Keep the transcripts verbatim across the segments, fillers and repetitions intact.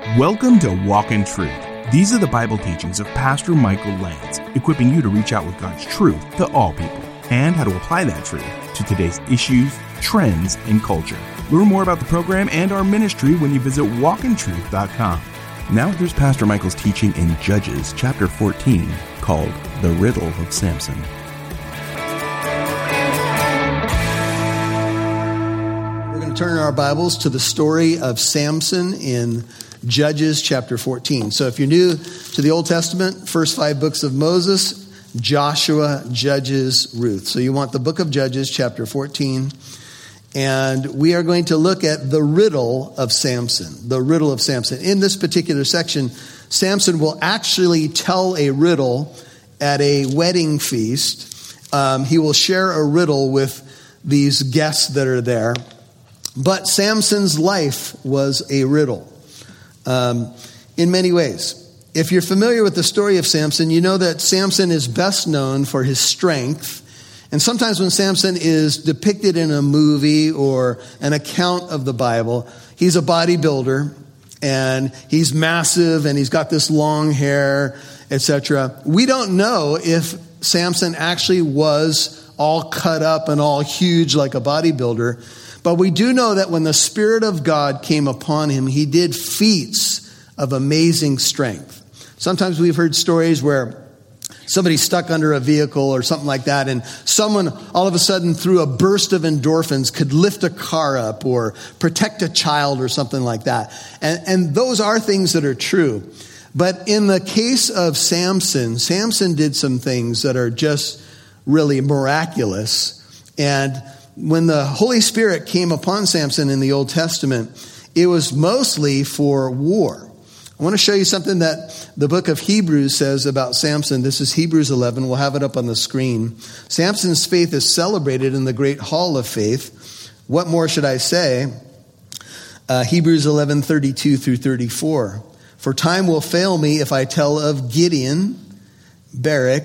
Welcome to Walk in Truth. These are the Bible teachings of Pastor Michael Lance, equipping you to reach out with God's truth to all people and how to apply that truth to today's issues, trends, and culture. Learn more about the program and our ministry when you visit walk in truth dot com. Now here's Pastor Michael's teaching in Judges chapter fourteen called The Riddle of Samson. We're going to turn our Bibles to the story of Samson in Judges chapter fourteen. So if you're new to the Old Testament, first five books of Moses, Joshua, Judges, Ruth. So you want the book of Judges chapter fourteen. And we are going to look at the riddle of Samson. The riddle of Samson. In this particular section, Samson will actually tell a riddle at a wedding feast. Um, he will share a riddle with these guests that are there. But Samson's life was a riddle. Um, in many ways. If you're familiar with the story of Samson, you know that Samson is best known for his strength. And sometimes when Samson is depicted in a movie or an account of the Bible, he's a bodybuilder and he's massive and he's got this long hair, et cetera. We don't know if Samson actually was all cut up and all huge like a bodybuilder. But we do know that when the Spirit of God came upon him, he did feats of amazing strength. Sometimes we've heard stories where somebody stuck under a vehicle or something like that, and someone all of a sudden through a burst of endorphins could lift a car up or protect a child or something like that. And, and those are things that are true. But in the case of Samson, Samson did some things that are just really miraculous. And when the Holy Spirit came upon Samson in the Old Testament, it was mostly for war. I want to show you something that the book of Hebrews says about Samson. This is Hebrews eleven. We'll have it up on the screen. Samson's faith is celebrated in the great hall of faith. What more should I say? Uh, Hebrews eleven, thirty-two through thirty-four. For time will fail me if I tell of Gideon, Barak,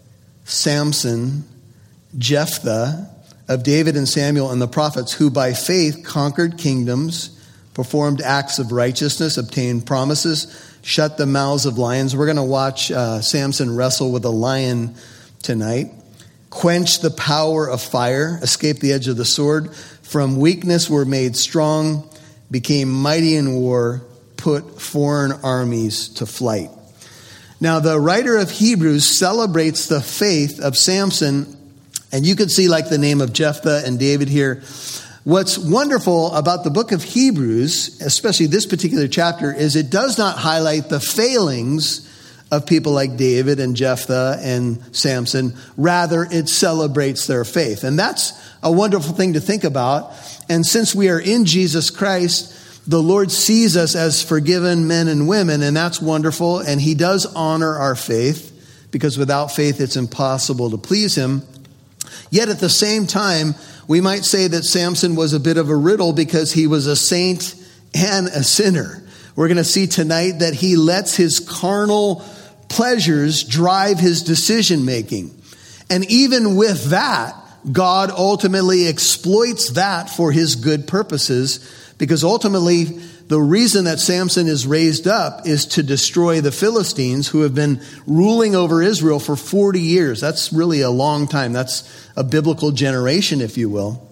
Samson, Jephthah, of David and Samuel and the prophets, who by faith conquered kingdoms, performed acts of righteousness, obtained promises, shut the mouths of lions. We're going to watch uh, Samson wrestle with a lion tonight. Quench the power of fire, escape the edge of the sword. From weakness were made strong, became mighty in war, put foreign armies to flight. Now, the writer of Hebrews celebrates the faith of Samson. And you can see like the name of Jephthah and David here. What's wonderful about the book of Hebrews, especially this particular chapter, is it does not highlight the failings of people like David and Jephthah and Samson. Rather, it celebrates their faith. And that's a wonderful thing to think about. And since we are in Jesus Christ, the Lord sees us as forgiven men and women, and that's wonderful. And he does honor our faith, because without faith, it's impossible to please him. Yet at the same time, we might say that Samson was a bit of a riddle because he was a saint and a sinner. We're going to see tonight that he lets his carnal pleasures drive his decision making. And even with that, God ultimately exploits that for his good purposes, because ultimately the reason that Samson is raised up is to destroy the Philistines, who have been ruling over Israel for forty years. That's really a long time. That's a biblical generation, if you will.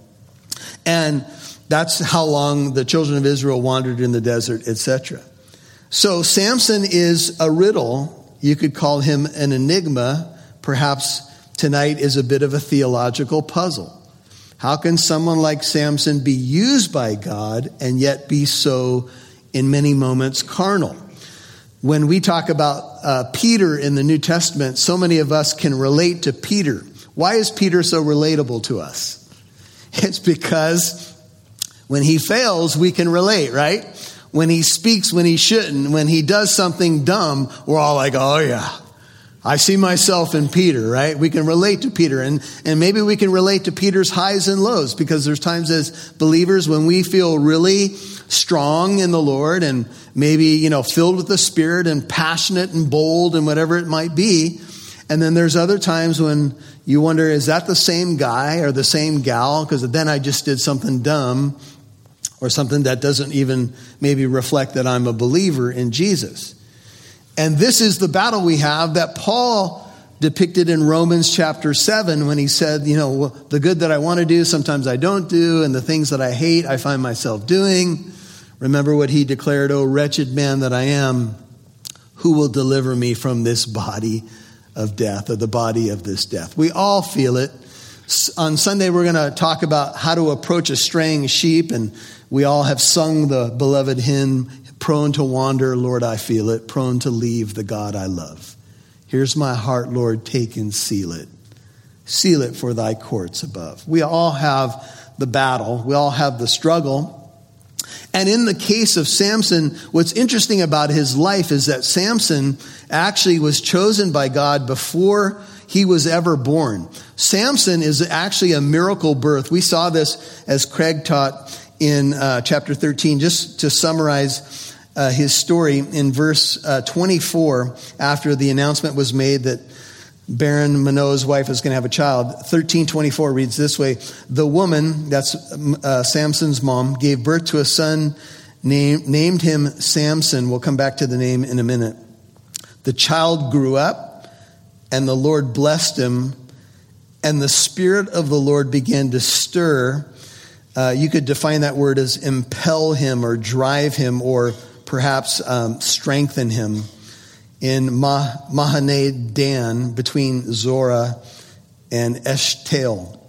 And that's how long the children of Israel wandered in the desert, et cetera. So Samson is a riddle. You could call him an enigma. Perhaps tonight is a bit of a theological puzzle. How can someone like Samson be used by God and yet be so, in many moments, carnal? When we talk about uh, Peter in the New Testament, so many of us can relate to Peter. Why is Peter so relatable to us? It's because when he fails, we can relate, right? When he speaks when he shouldn't, when he does something dumb, we're all like, oh yeah, I see myself in Peter, right? We can relate to Peter, and, and maybe we can relate to Peter's highs and lows, because there's times as believers when we feel really strong in the Lord and maybe, you know, filled with the Spirit and passionate and bold and whatever it might be. And then there's other times when you wonder, is that the same guy or the same gal? Because then I just did something dumb. or something that doesn't even maybe reflect that I'm a believer in Jesus. And this is the battle we have that Paul depicted in Romans chapter seven when he said, you know, well, the good that I want to do, sometimes I don't do, and the things that I hate, I find myself doing. Remember what he declared, "O wretched man that I am, who will deliver me from this body of death," or the body of this death. We all feel it. On Sunday, we're going to talk about how to approach a straying sheep, and we all have sung the beloved hymn, "Prone to wander, Lord, I feel it, prone to leave the God I love. Here's my heart, Lord, take and seal it. Seal it for thy courts above." We all have the battle. We all have the struggle. And in the case of Samson, what's interesting about his life is that Samson actually was chosen by God before he was ever born. Samson is actually a miracle birth. We saw this as Craig taught in uh, chapter thirteen. Just to summarize uh, his story, in verse uh, twenty-four, after the announcement was made that barren Manoah's wife is going to have a child, thirteen twenty-four reads this way: "The woman," that's uh, Samson's mom, "gave birth to a son, named, named him Samson." We'll come back to the name in a minute. "The child grew up, and the Lord blessed him, and the Spirit of the Lord began to stir." Uh, you could define that word as impel him or drive him or perhaps um, strengthen him. In Mah- Mahane Dan, between Zorah and Eshtaol.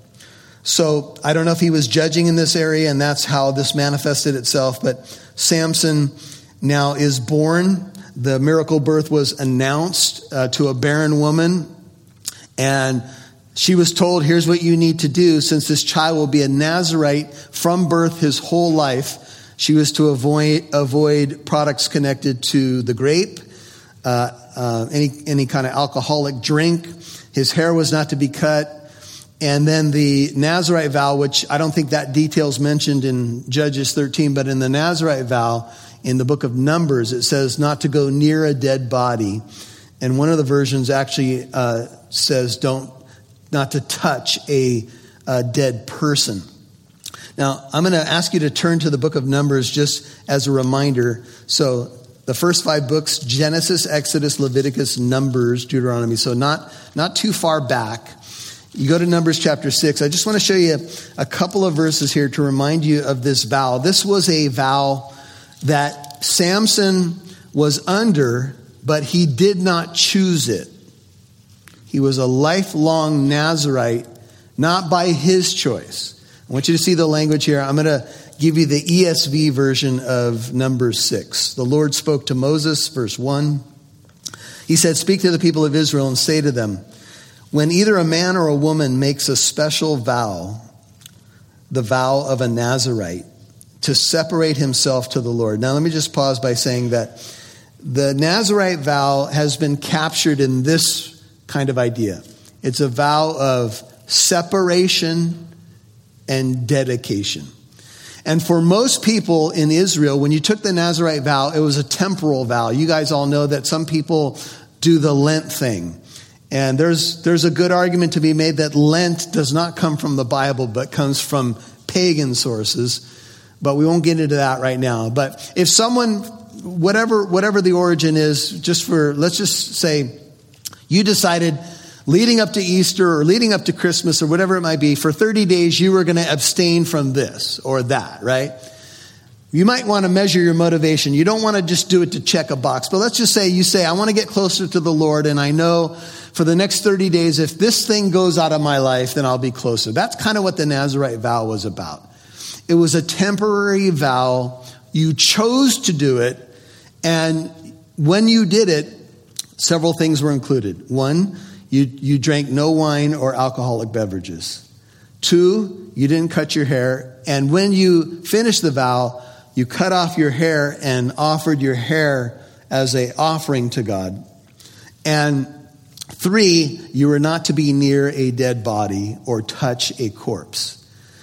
So I don't know if he was judging in this area and that's how this manifested itself, but Samson now is born. The miracle birth was announced uh, to a barren woman, and she was told, here's what you need to do. Since this child will be a Nazirite from birth his whole life, she was to avoid, avoid products connected to the grape, Uh, uh, any any kind of alcoholic drink. His hair was not to be cut. And then the Nazirite vow, which I don't think that detail's mentioned in Judges thirteen, but in the Nazirite vow in the book of Numbers, it says not to go near a dead body. And one of the versions actually uh, says don't not to touch a, a dead person. Now, I'm going to ask you to turn to the book of Numbers just as a reminder. So the first five books, Genesis, Exodus, Leviticus, Numbers, Deuteronomy. So not, not too far back. You go to Numbers chapter six. I just want to show you a couple of verses here to remind you of this vow. This was a vow that Samson was under, but he did not choose it. He was a lifelong Nazirite, not by his choice. I want you to see the language here. I'm going to give you the E S V version of Numbers six. The Lord spoke to Moses, verse one. He said, "Speak to the people of Israel and say to them, when either a man or a woman makes a special vow, the vow of a Nazirite, to separate himself to the Lord." Now let me just pause by saying that the Nazirite vow has been captured in this kind of idea. It's a vow of separation and dedication. And for most people in Israel, when you took the Nazirite vow, it was a temporal vow. You guys all know that some people do the Lent thing. And there's there's a good argument to be made that Lent does not come from the Bible, but comes from pagan sources. But we won't get into that right now. But if someone, whatever whatever the origin is, just for, let's just say you decided leading up to Easter or leading up to Christmas or whatever it might be, for thirty days you were going to abstain from this or that, right? You might want to measure your motivation. You don't want to just do it to check a box. But let's just say you say, I want to get closer to the Lord, and I know for the next thirty days, if this thing goes out of my life, then I'll be closer. That's kind of what the Nazirite vow was about. It was a temporary vow. You chose to do it, and when you did it, several things were included. One, You, you drank no wine or alcoholic beverages. Two, you didn't cut your hair. And when you finished the vow, you cut off your hair and offered your hair as an offering to God. And three, you were not to be near a dead body or touch a corpse.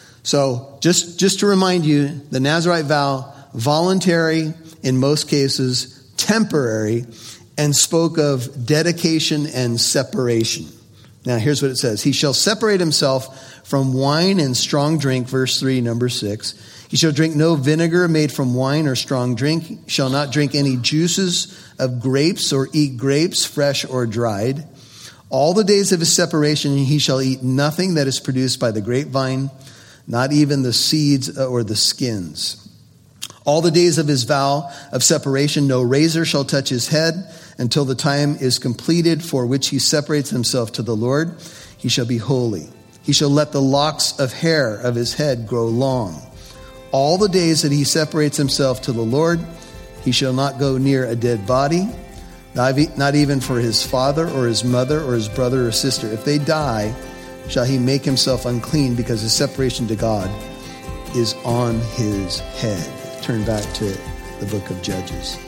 So just, just to remind you, the Nazirite vow, voluntary in most cases, temporary, and spoke of dedication and separation. Now, here's what it says. He shall separate himself from wine and strong drink, verse three, number six. He shall drink no vinegar made from wine or strong drink. He shall not drink any juices of grapes or eat grapes, fresh or dried. All the days of his separation he shall eat nothing that is produced by the grapevine, not even the seeds or the skins. All the days of his vow of separation, no razor shall touch his head until the time is completed for which he separates himself to the Lord. He shall be holy. He shall let the locks of hair of his head grow long. All the days that he separates himself to the Lord, he shall not go near a dead body, not even for his father or his mother or his brother or sister. If they die, shall he make himself unclean, because his separation to God is on his head. Turn back to the book of Judges.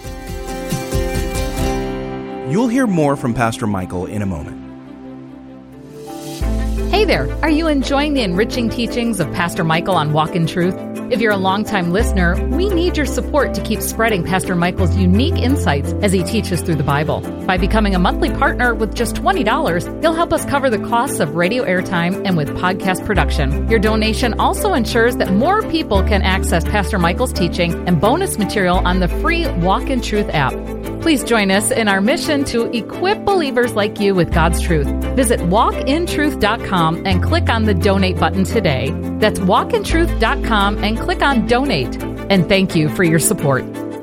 You'll hear more from Pastor Michael in a moment. Hey there, are you enjoying the enriching teachings of Pastor Michael on Walk in Truth? If you're a longtime listener, we need your support to keep spreading Pastor Michael's unique insights as he teaches through the Bible. By becoming a monthly partner with just twenty dollars, you'll help us cover the costs of radio airtime and with podcast production. Your donation also ensures that more people can access Pastor Michael's teaching and bonus material on the free Walk in Truth app. Please join us in our mission to equip believers like you with God's truth. Visit walk in truth dot com and click on the donate button today. That's walk in truth dot com and click on donate. And thank you for your support.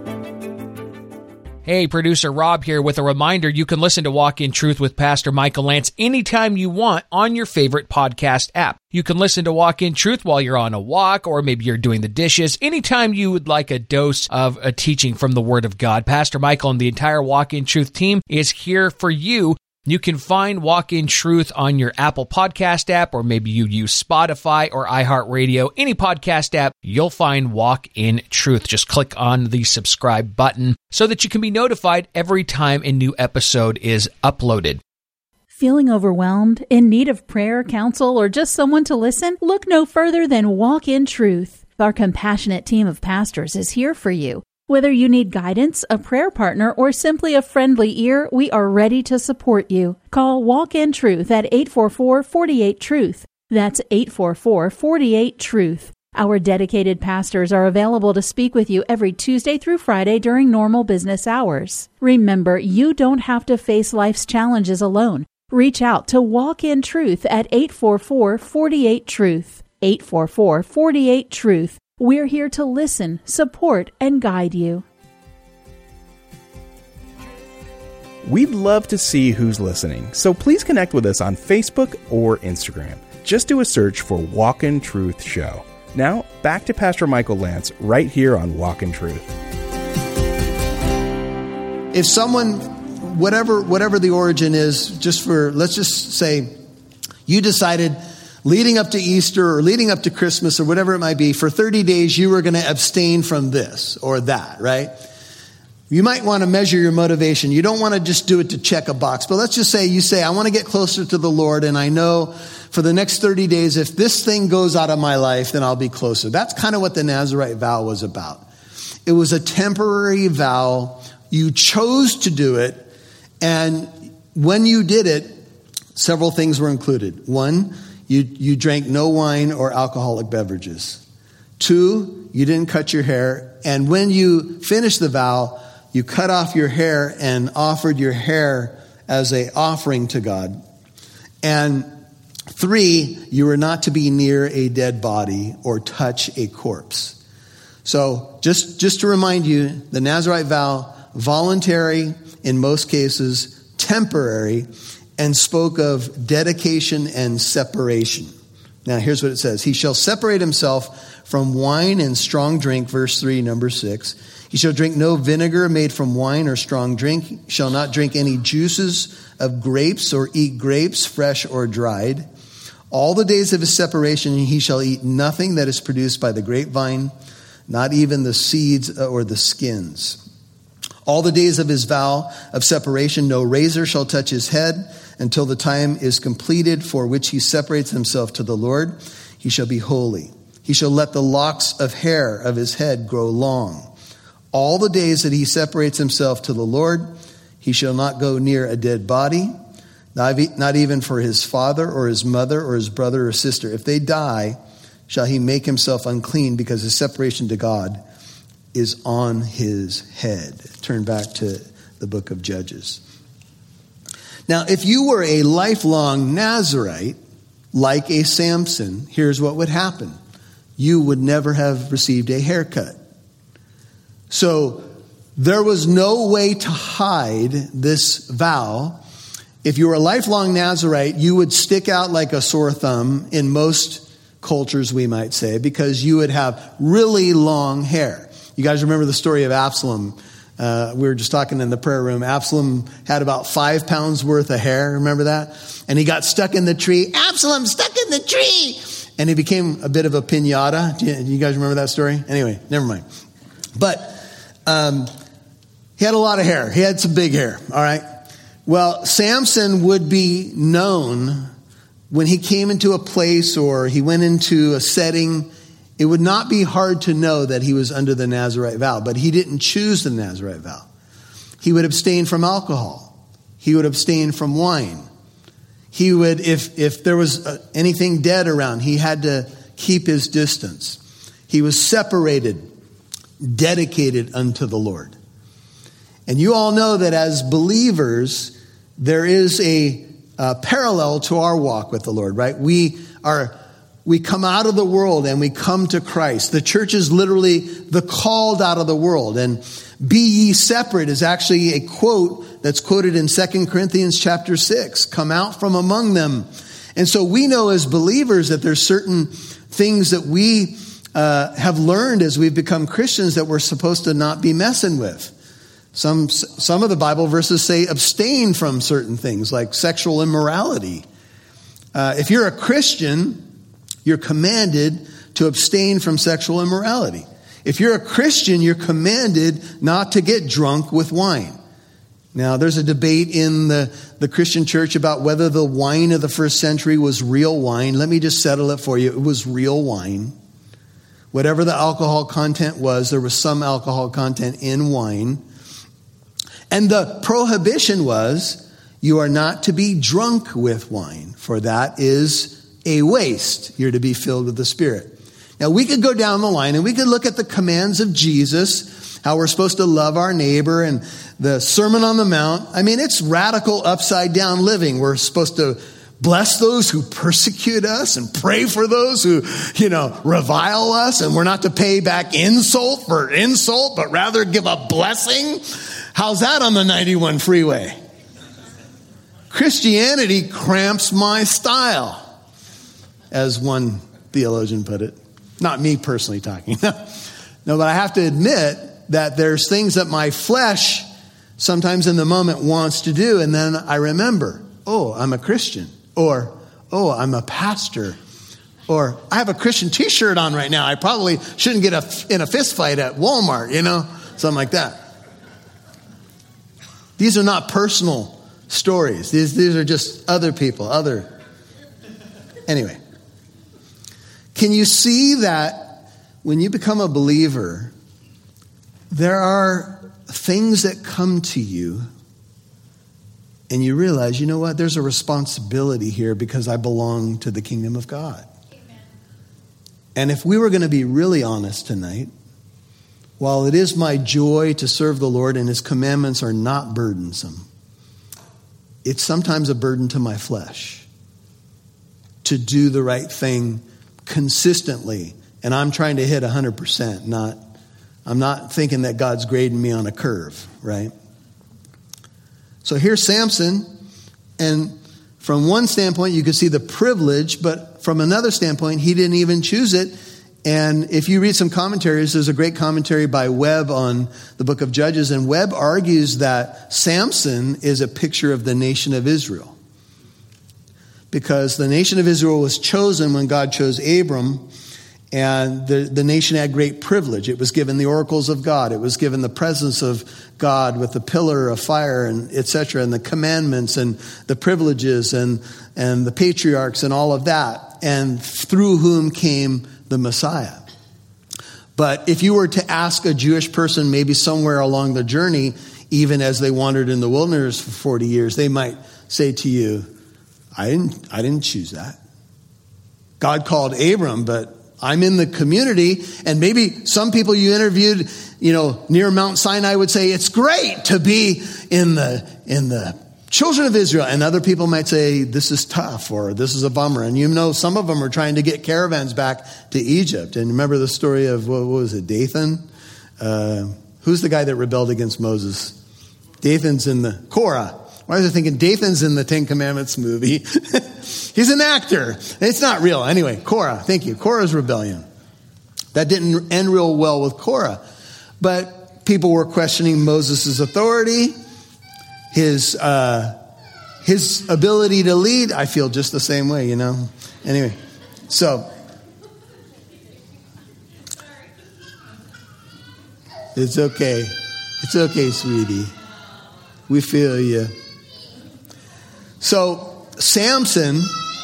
Hey, producer Rob here with a reminder you can listen to Walk in Truth with Pastor Michael Lance anytime you want on your favorite podcast app. You can listen to Walk in Truth while you're on a walk, or maybe you're doing the dishes, anytime you would like a dose of a teaching from the Word of God. Pastor Michael and the entire Walk in Truth team is here for you. You can find Walk in Truth on your Apple Podcast app, or maybe you use Spotify or iHeartRadio. Any podcast app, you'll find Walk in Truth. Just click on the subscribe button so that you can be notified every time a new episode is uploaded. Feeling overwhelmed, in need of prayer, counsel, or just someone to listen? Look no further than Walk in Truth. Our compassionate team of pastors is here for you. Whether you need guidance, a prayer partner, or simply a friendly ear, we are ready to support you. Call Walk in Truth at eight four four, four eight, TRUTH. That's eight four four, four eight, TRUTH. Our dedicated pastors are available to speak with you every Tuesday through Friday during normal business hours. Remember, you don't have to face life's challenges alone. Reach out to Walk in Truth at eight four four, four eight, TRUTH. eight four four, four eight, TRUTH. We're here to listen, support, and guide you. We'd love to see who's listening, so please connect with us on Facebook or Instagram. Just do a search for Walk in Truth Show. Now, back to Pastor Michael Lance right here on Walk in Truth. If someone, whatever whatever the origin is, just for, let's just say you decided leading up to Easter or leading up to Christmas or whatever it might be, for thirty days you were going to abstain from this or that, right? You might want to measure your motivation. You don't want to just do it to check a box. But let's just say you say, I want to get closer to the Lord, and I know for the next thirty days, if this thing goes out of my life, then I'll be closer. That's kind of what the Nazirite vow was about. It was a temporary vow. You chose to do it, and when you did it, several things were included. One, You, you drank no wine or alcoholic beverages. Two, you didn't cut your hair. And when you finished the vow, you cut off your hair and offered your hair as an offering to God. And three, you were not to be near a dead body or touch a corpse. So just, just to remind you, the Nazirite vow, voluntary in most cases, temporary, and spoke of dedication and separation. Now, here's what it says. He shall separate himself from wine and strong drink, verse three, number six. He shall drink no vinegar made from wine or strong drink. He shall not drink any juices of grapes or eat grapes, fresh or dried. All the days of his separation he shall eat nothing that is produced by the grapevine, not even the seeds or the skins. All the days of his vow of separation, no razor shall touch his head until the time is completed for which he separates himself to the Lord. He shall be holy. He shall let the locks of hair of his head grow long. All the days that he separates himself to the Lord, he shall not go near a dead body, not even for his father or his mother or his brother or sister. If they die, shall he make himself unclean, because his separation to God is on his head. Turn back to the book of Judges. Now, if you were a lifelong Nazirite, like a Samson, here's what would happen. You would never have received a haircut. So there was no way to hide this vow. If you were a lifelong Nazirite, you would stick out like a sore thumb in most cultures, we might say, because you would have really long hair. You guys remember the story of Absalom? Uh, we were just talking in the prayer room. Absalom had about five pounds worth of hair. Remember that? And he got stuck in the tree. Absalom stuck in the tree. And he became a bit of a piñata. Do you, do you guys remember that story? Anyway, never mind. But um, he had a lot of hair. He had some big hair. All right. Well, Samson would be known when he came into a place or he went into a setting. It would not be hard to know that he was under the Nazirite vow, but he didn't choose the Nazirite vow. He would abstain from alcohol. He would abstain from wine. He would, if, if there was anything dead around, he had to keep his distance. He was separated, dedicated unto the Lord. And you all know that as believers, there is a, a parallel to our walk with the Lord, right? We are... We come out of the world and we come to Christ. The church is literally the called out of the world. And be ye separate is actually a quote that's quoted in Second Corinthians chapter six. Come out from among them. And so we know as believers that there's certain things that we uh, have learned as we've become Christians that we're supposed to not be messing with. Some, some of the Bible verses say abstain from certain things like sexual immorality. Uh, if you're a Christian, you're commanded to abstain from sexual immorality. If you're a Christian, you're commanded not to get drunk with wine. Now, there's a debate in the, the Christian church about whether the wine of the first century was real wine. Let me just settle it for you. It was real wine. Whatever the alcohol content was, there was some alcohol content in wine. And the prohibition was, you are not to be drunk with wine, for that is a waste. You're to be filled with the Spirit. Now, we could go down the line and we could look at the commands of Jesus, how we're supposed to love our neighbor, and the Sermon on the Mount. I mean, it's radical upside down living. We're supposed to bless those who persecute us and pray for those who, you know, revile us. And we're not to pay back insult for insult, but rather give a blessing. How's that on the ninety-one freeway? Christianity cramps my style, as one theologian put it. Not me personally talking. No, but I have to admit that there's things that my flesh sometimes in the moment wants to do. And then I remember, oh, I'm a Christian. Or, oh, I'm a pastor. Or I have a Christian t-shirt on right now. I probably shouldn't get a, in a fist fight at Walmart, you know, something like that. These are not personal stories. These, these are just other people, other. Anyway. Can you see that when you become a believer, there are things that come to you and you realize, you know what, there's a responsibility here because I belong to the kingdom of God. Amen. And if we were going to be really honest tonight, while it is my joy to serve the Lord and his commandments are not burdensome, it's sometimes a burden to my flesh to do the right thing consistently. And I'm trying to hit one hundred percent, not, I'm not thinking that God's grading me on a curve, right? So here's Samson, and from one standpoint, you could see the privilege, but from another standpoint, he didn't even choose it. And if you read some commentaries, there's a great commentary by Webb on the book of Judges, and Webb argues that Samson is a picture of the nation of Israel. Because the nation of Israel was chosen when God chose Abram, and the, the nation had great privilege. It was given the oracles of God. It was given the presence of God with the pillar of fire, and et cetera, and the commandments and the privileges and, and the patriarchs and all of that, and through whom came the Messiah. But if you were to ask a Jewish person maybe somewhere along the journey, even as they wandered in the wilderness for forty years, they might say to you, I didn't, I didn't choose that. God called Abram, but I'm in the community, and maybe some people you interviewed, you know, near Mount Sinai would say it's great to be in the in the children of Israel, and other people might say this is tough or this is a bummer. And you know, some of them are trying to get caravans back to Egypt. And remember the story of what, what was it, Dathan? Uh, who's the guy that rebelled against Moses? Dathan's in the Korah. Why was I thinking Dathan's in the Ten Commandments movie? He's an actor. It's not real. Anyway, Korah. Thank you. Korah's rebellion. That didn't end real well with Korah. But people were questioning Moses' authority, his uh, his ability to lead. I feel just the same way, you know. Anyway, so it's okay. It's okay, sweetie. We feel you. So Samson,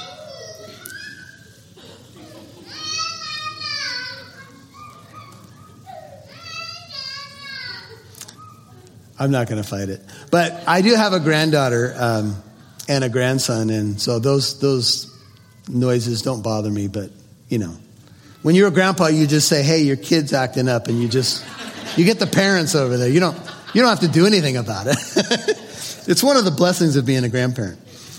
I'm not going to fight it, but I do have a granddaughter um, and a grandson, and so those those noises don't bother me. But you know, when you're a grandpa, you just say, "Hey, your kid's acting up," and you just you get the parents over there. You don't you don't have to do anything about it. It's one of the blessings of being a grandparent.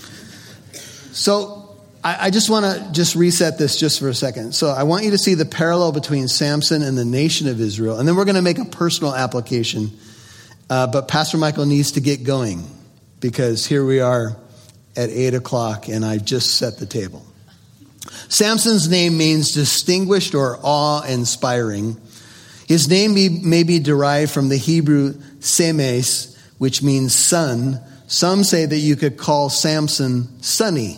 So I, I just want to just reset this just for a second. So I want you to see the parallel between Samson and the nation of Israel. And then we're going to make a personal application. Uh, but Pastor Michael needs to get going because here we are at eight o'clock and I just set the table. Samson's name means distinguished or awe-inspiring. His name may, may be derived from the Hebrew semes, which means son. Some say that you could call Samson Sonny.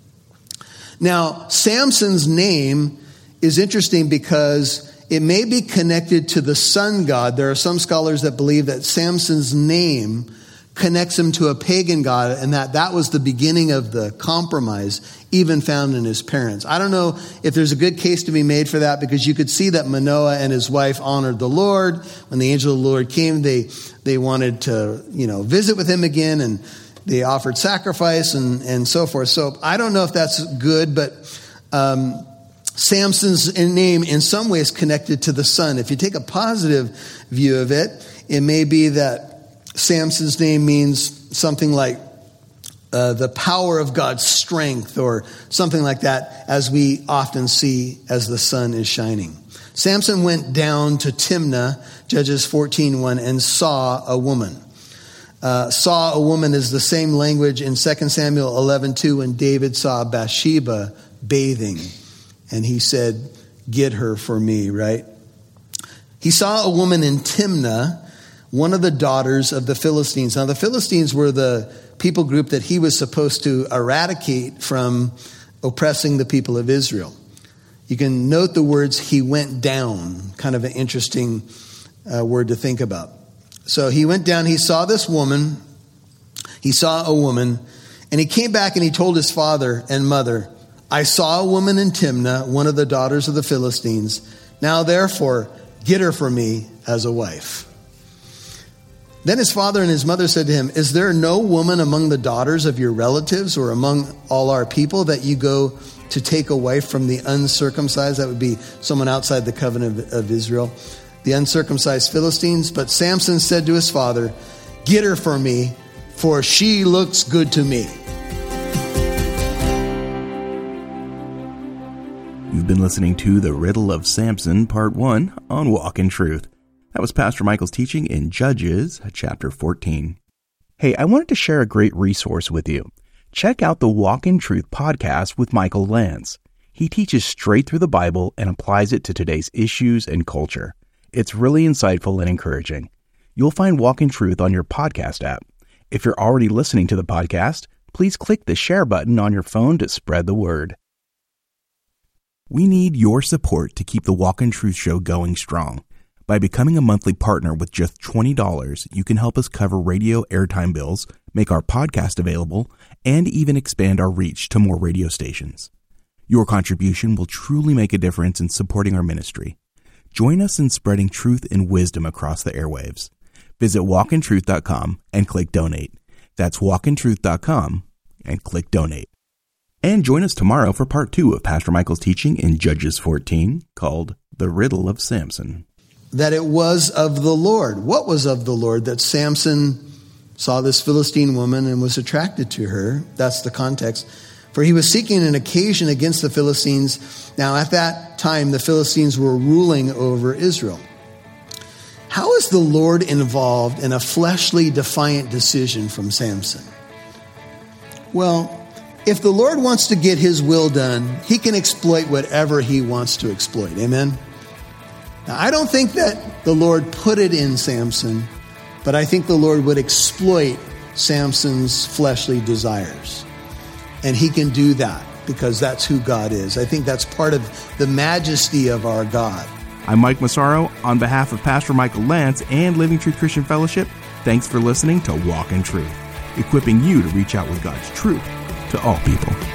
Now, Samson's name is interesting because it may be connected to the sun god. There are some scholars that believe that Samson's name connects him to a pagan god and that that was the beginning of the compromise even found in his parents. I don't know if there's a good case to be made for that because you could see that Manoah and his wife honored the Lord. When the angel of the Lord came, they they wanted to, you know, visit with him again and they offered sacrifice and, and so forth. So I don't know if that's good, but um, Samson's name in some ways connected to the sun. If you take a positive view of it, it may be that Samson's name means something like uh, the power of God's strength or something like that, as we often see as the sun is shining. Samson went down to Timnah, Judges fourteen one, and saw a woman. Uh, saw a woman is the same language in Second Samuel eleven two when David saw Bathsheba bathing. And he said, get her for me, right? He saw a woman in Timnah, one of the daughters of the Philistines. Now, the Philistines were the people group that he was supposed to eradicate from oppressing the people of Israel. You can note the words, he went down, kind of an interesting uh, word to think about. So he went down, he saw this woman, he saw a woman, and he came back and he told his father and mother, I saw a woman in Timnah, one of the daughters of the Philistines. Now, therefore, get her for me as a wife. Then his father and his mother said to him, is there no woman among the daughters of your relatives or among all our people that you go to take a wife from the uncircumcised? That would be someone outside the covenant of, of Israel, the uncircumcised Philistines. But Samson said to his father, get her for me, for she looks good to me. You've been listening to The Riddle of Samson, Part one on Walk in Truth. That was Pastor Michael's teaching in Judges, chapter fourteen. Hey, I wanted to share a great resource with you. Check out the Walk in Truth podcast with Michael Lance. He teaches straight through the Bible and applies it to today's issues and culture. It's really insightful and encouraging. You'll find Walk in Truth on your podcast app. If you're already listening to the podcast, please click the share button on your phone to spread the word. We need your support to keep the Walk in Truth show going strong. By becoming a monthly partner with just twenty dollars, you can help us cover radio airtime bills, make our podcast available, and even expand our reach to more radio stations. Your contribution will truly make a difference in supporting our ministry. Join us in spreading truth and wisdom across the airwaves. Visit walk in truth dot com and click donate. That's walk in truth dot com and click donate. And join us tomorrow for part two of Pastor Michael's teaching in Judges fourteen, called The Riddle of Samson. That it was of the Lord. What was of the Lord? That Samson saw this Philistine woman and was attracted to her. That's the context. For he was seeking an occasion against the Philistines. Now, at that time, the Philistines were ruling over Israel. How is the Lord involved in a fleshly, defiant decision from Samson? Well, if the Lord wants to get his will done, he can exploit whatever he wants to exploit. Amen? Now, I don't think that the Lord put it in Samson, but I think the Lord would exploit Samson's fleshly desires. And he can do that because that's who God is. I think that's part of the majesty of our God. I'm Mike Massaro. On behalf of Pastor Michael Lance and Living Truth Christian Fellowship, thanks for listening to Walk in Truth, equipping you to reach out with God's truth to all people.